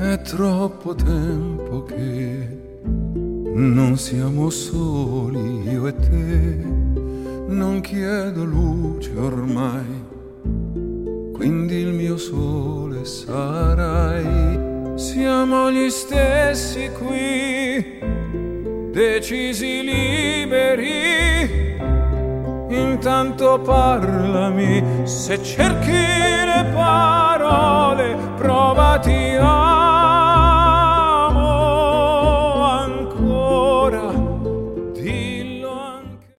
È troppo tempo che non siamo soli, io e te. Non chiedo luce ormai, quindi il mio sole sarai. Siamo gli stessi qui, decisi liberi. Intanto parlami, se cerchi le parole, provati a